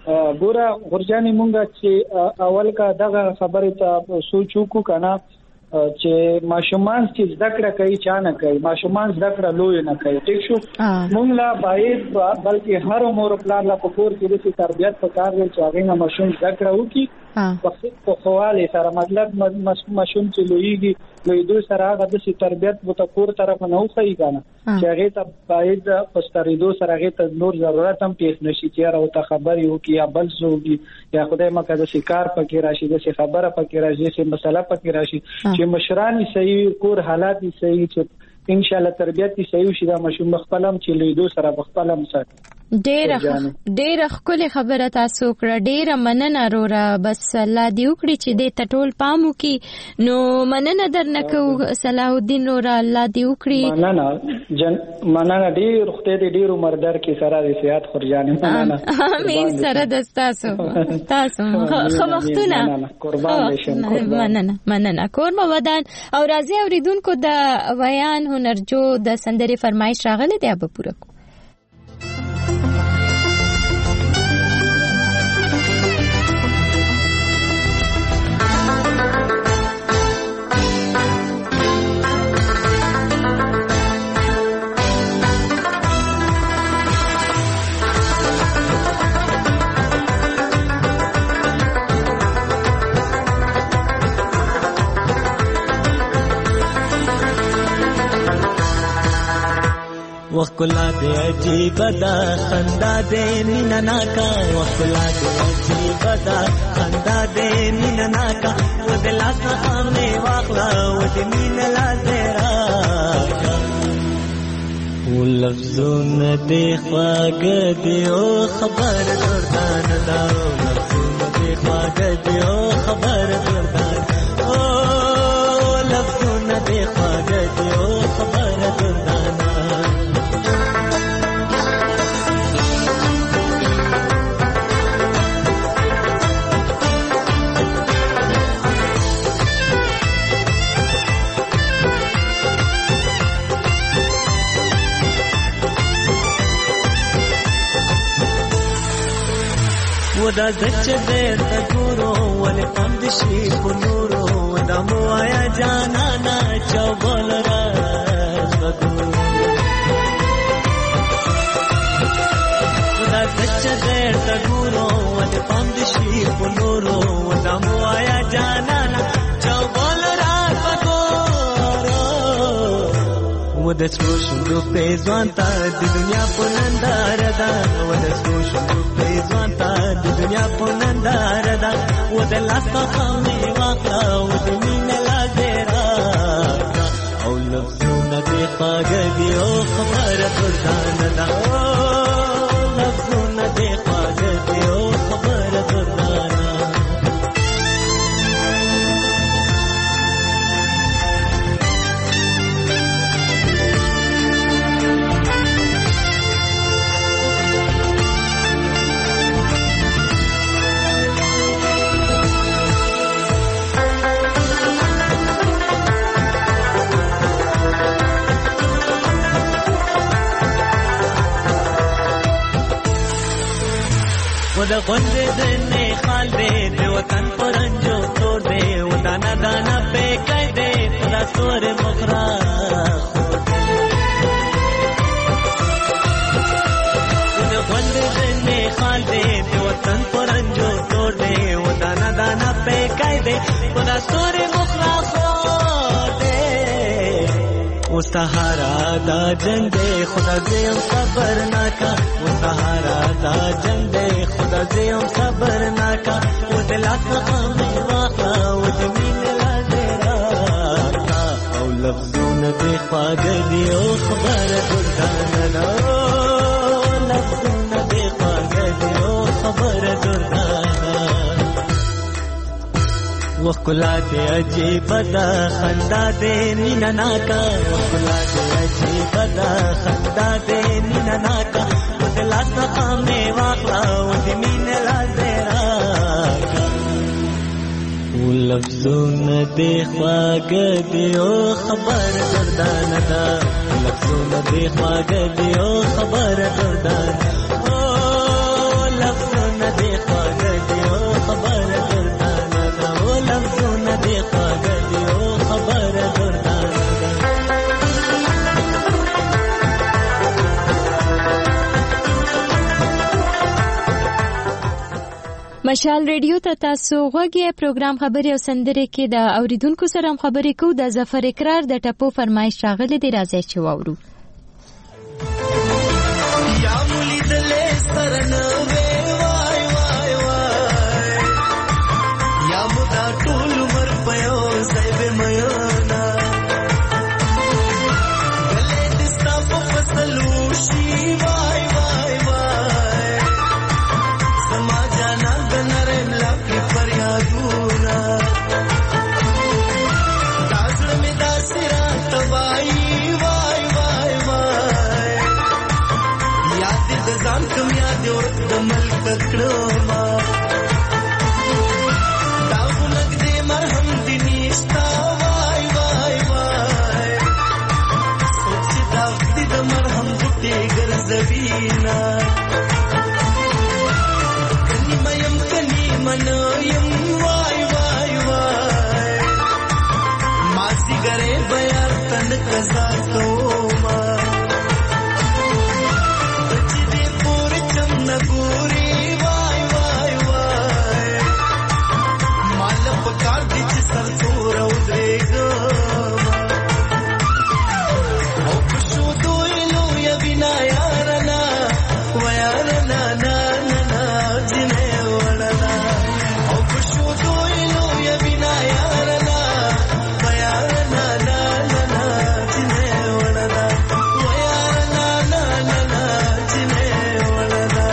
ګوره خورجانې مونږ چې اول که دغه خبرې ته سوچ وکړو که نه چې ماشومان چې زده کړه کوي چا نه کوي ماشومان زده کړه لوی نه کوي ټیک شو موږ لا باید بلکې هر عمر پلان لا په کور کې د تربيت په کار دی چې هغه ماشوم زده کړه وکړي په خواله سره مطلب ماشوم چې لویږي نو دوی سره هغه د تربيت په کور طرف نه وخی کنه چې هغه ته باید په ستریدو سره هغه ته نور ضرورت هم پیښ نشي چې راو ته خبري وکي یا بل څوګي یا خدای مکه د شکار پکې راشي د خبره پکې راشي چې مسله پکې راشي چې مشرانی صحیح کور حالات صحیح چې ان شاء الله تربيت صحیح شي دا ماشوم خپلم چې لیدو سره خپلم سره ډېر ډېر خپل خبره تاسو کړه ډېر مننه رورا بس الله دې وکړي چې دې ټټول پام وکي نو مننه درنه کو صلاح الدین رورا الله دې وکړي مننه جن مننه ډېر خدای دې ډېر عمر در کې سره دې سیات خورجانې مننه امين سره د تاسو تاسو خو وختونه قربان شم مننه مننه کورما ودان او راځي اوریدونکو د ویان هنرجو د سندري فرمایش راغله دی به پوره کو وکلا دې عجیب دا خندا دې مینا ناکا وکلا دې عجیب دا خندا دې مینا ناکا ودلا سامنے واخلا ود مینا لا تیرا ولفظونه دې خواږه دې او خبر دردان دا ولفظونه دې خواږه دې او خبر دردان او لفظونه دې خواږه دې او خبر دردان ودا زچ دې تګورو ولې پند شي پنورو ودا مو آیا جانا نا چوبل را غدو ودا زچ دې تګورو ولې پند شي پنورو ودا مو آیا جانا نا چوبل را غدو ودا سوشو په ځوان تا د دنیا پنندار دا ودا سوشو په ځوان تا د دنیا پنندار دا ودا لاسه مې واقع ود مين لا زرا او لفظونه دې خواږه دي او خبره دردان دا لفظونه دې خواږه دي او خبره دردان ودا غنده دنے خال دے دے وطن پرنجو توڑ دے ودانا دانا پہ کئی دے خدا سور مخرا ودا غنده دنے خال دے دے وطن پرنجو توڑ دے ودانا دانا پہ کئی دے خدا سور مخرا خور دے وہ سہارا دا جنگ دے خدا دیم صبر ناکا وہ سہارا دا جنگ دے خدا دیم صبر ناکا وہ دلات مقامی واقع وہ دمین لا دیرا او لفظون دے خواگہ دی او خبر دردانا لفظون دے خواگہ دی او خبر دردانا وکلا دے عجیب دا خندا دے مینا ناکا وکلا دے عجیب دا خندا دے مینا ناکا ودلا سامنے واقع ود مين لا زرا ولفظونه دې خواږه دي او خبر دردان دا لفظونه دې خواږه دي او خبر دردان او لفظونه دې خواږه دي او خبر دردان دا لفظونه دې خواږه دي او خبر مشال ریډیو ته تاسو غوږی پروګرام خبري او سندره کې د اوریدونکو سره خبرې کوو. د ظفر اقرار د ټپو فرمایش راغلی دی، راځي چې واورو. یا مولي دلې سرنه وای وای وای یا مدا ټول مر پيو زيب ميانا ولې دستا په فصلو شي وای وای وای سماجانا بنرم لا په فریادونا داسړ می داسرا توای وای وای وای یاد د ځان کوم یاد ورته د ملک کړما داونه دې مرهم دې نشتا وای وای وای سوچ دا دې د مرهم بوټي ګرځوینا کني مېم کني منویم وای وای وای ماسي ګره بیا تند کزا کوما نګوري وای وای وای مال په کار دي چې سر تور او درېګو او په شو دوی نو یا بنا یارنا ویارنا نا نا جنې وړنا او په شو دوی نو یا بنا یارنا ویارنا نا نا جنې وړنا ویارنا نا نا جنې وړنا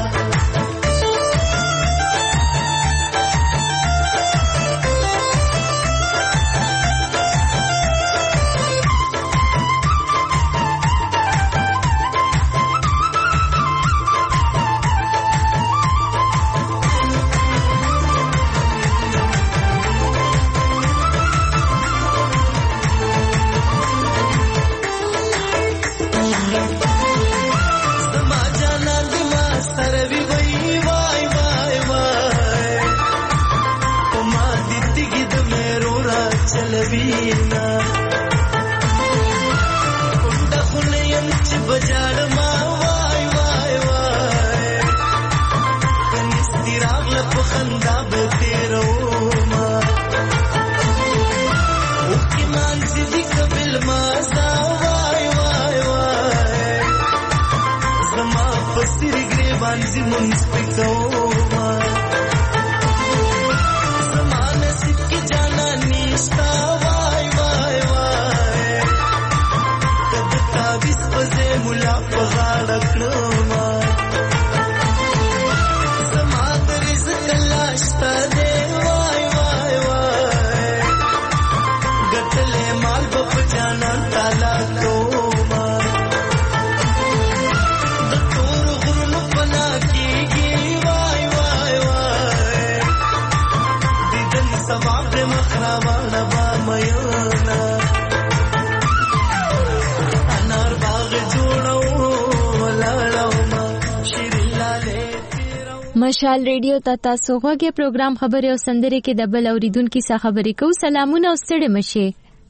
مشال ریډیو ته تاسو غوږی پروګرام خبري او سندره کې د بل اوریدونکو سره خبرې کوو. سلامونه او ستړي مشه.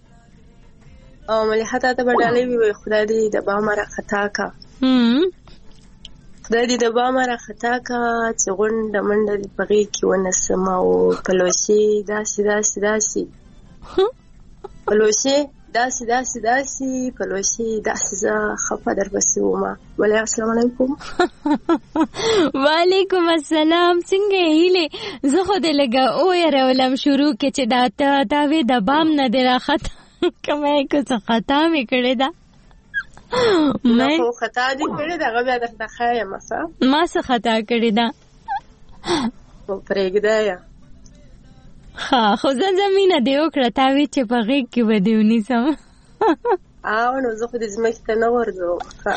او مليحه ته بدلې وي خدای دې د با مره خطا کا هم خدای دې د با مره خطا کا چې غونډ منډل پغې کې ونسما او پلوشي داسي داسي داسي پلوشي داسي داسي داسي پلوشي داسي ز خفه در پسې ومه. ولې السلام علیکم. وعلیکم السلام. څنګه هیله زه خو دې لګا او یې ولم شروع کې چې دا ته دا وې د بام نه دراخت کومه کو څه خطا مې کړې ده مې خو خطا دې کړې ده غو بیا د خایا مسا ما څه خطا کړې ده په پرېګدا یا ها خو ځان زمينه دی وکړه تا وی چې په غیږ کې ودیونی سم او نو زه خو دې زمکه ته نه ورځو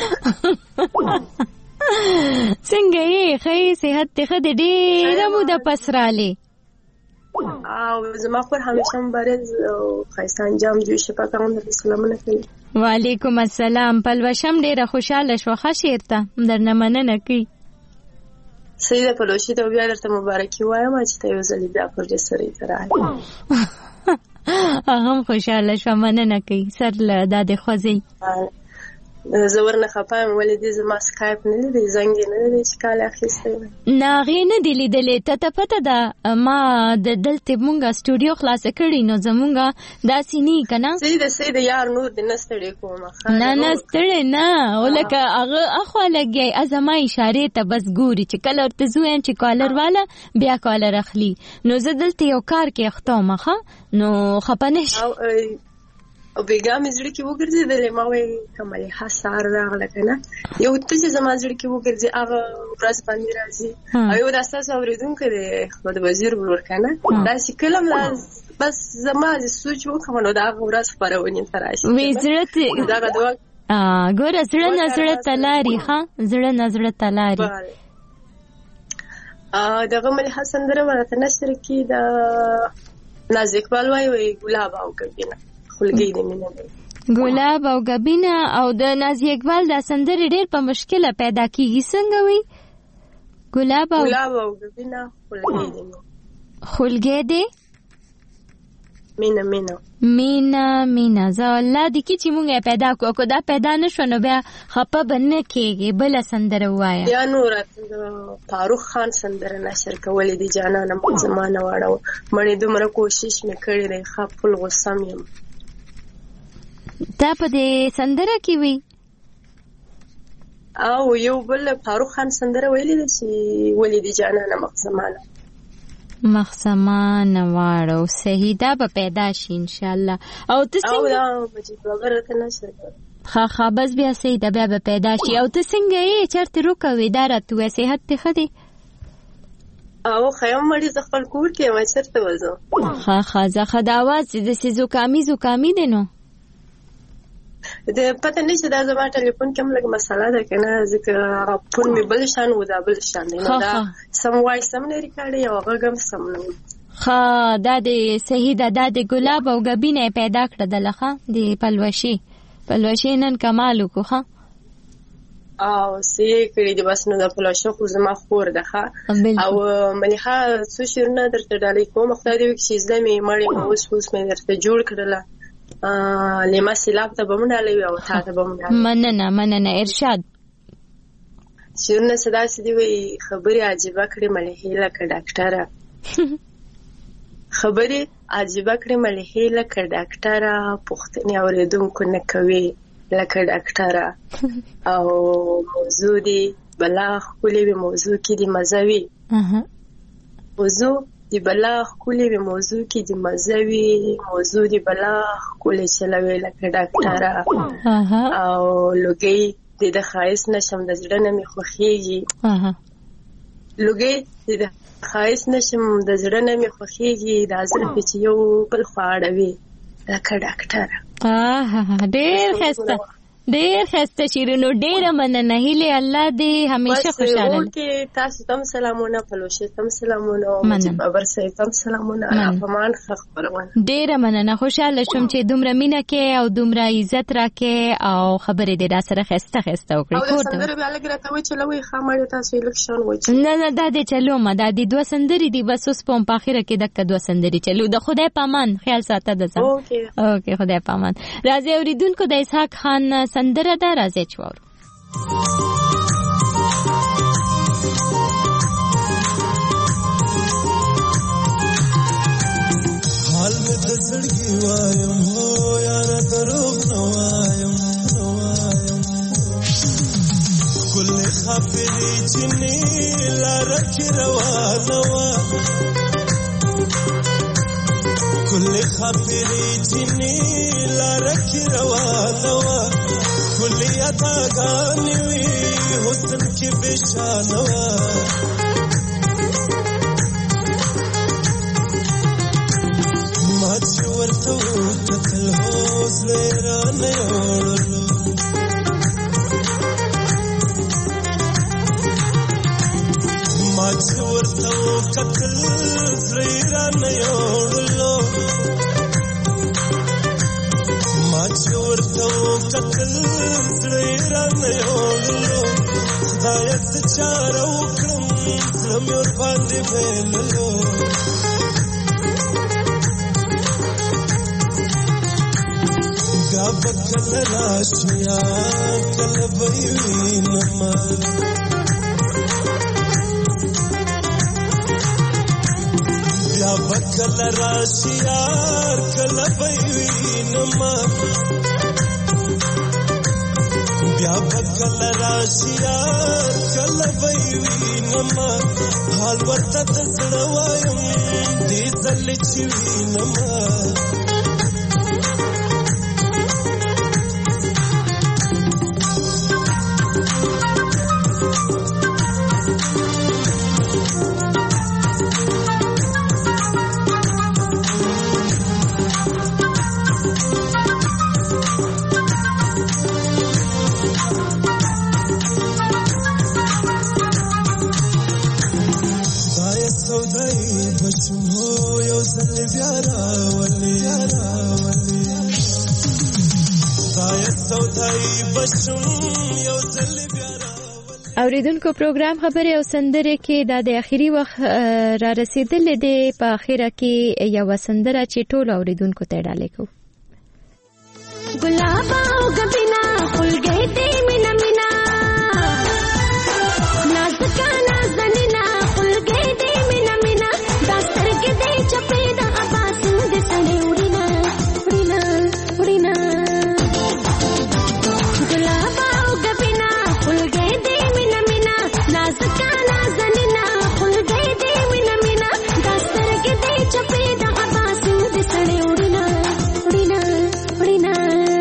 څنګه یې خې صحت ته خدای دې رمو د پسرالي او زما خو همیشه مبارز او خیسان جام جو شپه کوم د سلامونه کوي. وعلیکم السلام. پلوشم ډیره خوشاله شو خشیرته درنه مننه کوي. سیده پلوشي ته بیا درته مبارکي وایم چې ته یو ځل بیا پر دې سره راځې. هغه خوشاله شو مننه کوي سر له د خوځي. زه ورنه خفه یم ولې دې زما سکایپ نه لیدی زنګ یې نه دی چې کال اخیستی نه هغې نه دی لیدلی ته ته پته ده ما د دلته مونږه سټوډیو خلاصه کړي نو زمونږه داسې نه که نه صحیح ده صحیح ده یار نور دې نه ستړی کوم نه نه ستړی نه او لکه هغه اخوا لګی زما اشارې ته بس ګوري چې کله ورته زه وایم چې کالر والا بیا کالر اخلي نو زه دلته یو کار کې اخته وم ښه نو خفه نه شي او بیګا مې زړه کې وګرځېدلې ما وایي که ملیحه سهار راغله که نه یو ته چې زما زړه کې وګرځي هغه ورځ باندې راځي او یو دا ستاسو اورېدونکی دی احمد وزیر ورور که نه داسې کله هم بس زما سوچ وکړم نو د هغه ورځ خپرونې ته راشي وی زړه دغه دوا ګوره زړه نه زړه ته لاري ښه زړه نه زړه ته لاري دغه ملیحه سندره به راته نشر کړي د ناز اقبال وایي وایي ګلاب او ګلبینه ګلاب او ګبینه او د نازي اقبال دا سندرې ډېر په مشکله پیدا کیږي څنګه وي ګلاب او ګلاب او ګبینه خلګې دي خلګې دي مینا مینا مینا مینا زه الله دې کې چې مونږ پیدا کوو کو دا پیدا نشو نو بیا خپه بنه کېږي بل سندره وایا یا نور فاروق خان سندره نشر کولې دي جانانه مو زمانه واړو مړې دومره کوشش مې کړې ده خپل غوسم یم دا په دې سندره کې وی او یو بل فاروق خان سندره ویلې ده چې ولې دي جانانه مو زمانه مخسمان واړو صحیح دا به پیدا شي ان شاء الله او ته څنګه او دا چې خبره کنه شي ها ها بس بیا صحیح دا بیا به پیدا شي او ته څنګه یې چرته روکوي دا راته صحت ته خدي او خیم مړی ز خپل کور کې ما چرته وځو ها ها زه خدا आवाज د سيزو کامي زو کامي دینو د پته نشي دا زما ټلیفون کې هم لږ مسله ده کنه ځکه فون می بل شان و دا بل شان دی نو دا سم وای سم نه ریکارډ یو غږم سم نه ها دا د صحیح ده دا د ګلاب او غبینه پیدا کړه د لخه د پلوشي پلوشي نن کمال کو ها او سې کړي د بس نو د پلوشو خو زما خور ده او ملیحه څو شیرونه درته ډالې کوم خدای دې چې زله می مړې اوس اوس مې درته جوړ کړله لما سیلاب ته بمونه لوي او تا ته بمونه مننه مننه ارشاد شیرونه صدا سدي وي خبري عجيبه کړې ملیحه لکه ډاکټره خبري عجيبه کړې ملیحه لکه ډاکټره پښتني اوریدونکو نه کوي لکه ډاکټره او موضوع دی بلاغ کولې به موضوع کې دی مزوي موضوع دی بلاغ کولې به موضوع کې دی مزوي موضوع دی بلاغ کولې چلوي لکه ډاکټره او لوګي د خایس نشم د زړه نه می خوخيږي لوګي د خایس نشم د زړه نه می خوخيږي د ازر په چې یو بل خواړوي لکه ډاکټره آه ډېر خسته ډېر خسته شیرینو ډېر مننه هیله الله دې همیشه خوشاله اوکې تاسو تم سلامونه فلوشه تم سلامونه مجيب ابر سید تم سلامونه افمان خبرونه ډېر مننه خوشاله شوم چې دومره مینه کې او دومره عزت راکې او خبرې دې را سره خسته خسته وکړې او سندره به الګ راته وای چې لوي خامړ تاسو الکشن وای نه نه دا دې چلو ما دا دې دوه سندري دي بس اوس په اخره کې دغه دوه سندري چلو د خدای پامان خیال ساته ده اوکې اوکې خدای پامان راځي اوریدونکو د اسحاق خان سندره ده راځي چوار حال میں دزړګي وایم هو یار دروغ نو وایم نو وایم کل خبرې چني لار کې روانه وا کل خبرې چني لار کې روانه وا کل ادا غانې وي حسن کې بشانه وا ماچ ورته کتل حوصله را نه وړلو ماچ ورته کتل زړه را نه وړلو ماچ ورته کتل زړه را نه وړلو خدای ته چاره وکړم زړه مې ور باندې ویللو بکل راشیا کل وینم بیا بکل راشیا کل وینم بیا بکل راشیا کل وینم حال ورته زړه وایم دې ځل چې وینم اوریدونکو پروګرام خبرې او سندره کې د اخیری وخت را رسیدلې ده په اخیره کې یو سندره چې ټول اوریدونکو ته ډالې کو ګلاب او غبینا خل گئے ته مینا مینا نازکا نازنینا خل گئے ته مینا مینا داستر کې دې چپې د اباس دې سړې وړینا وړینا وړینا ګلاب او غبینا خل گئے ته مینا مینا نازکا نازنینا خل گئے ته مینا مینا داستر کې دې چپې د اباس دې سړې وړینا وړینا وړینا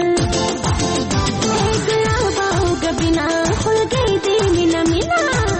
बिना खुल गई थी मीना मीना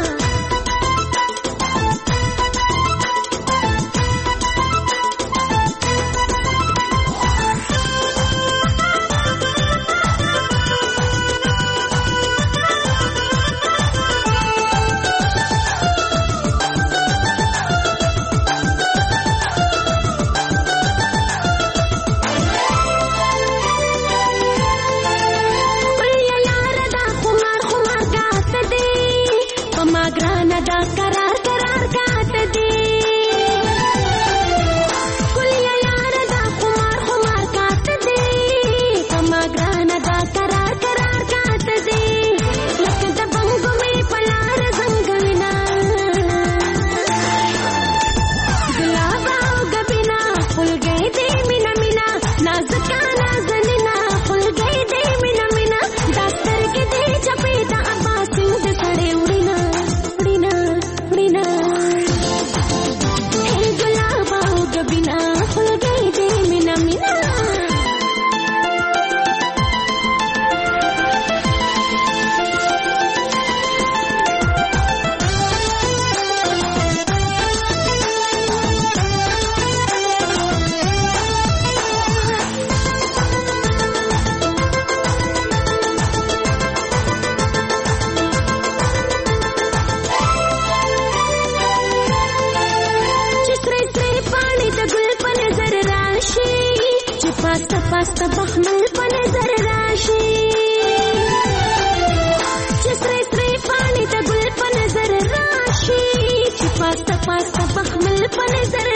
پاستا بخمل په نظر راشي چې سرې سرې پانی ته ګل په نظر راشي چې پاستا پاستا بخمل په نظر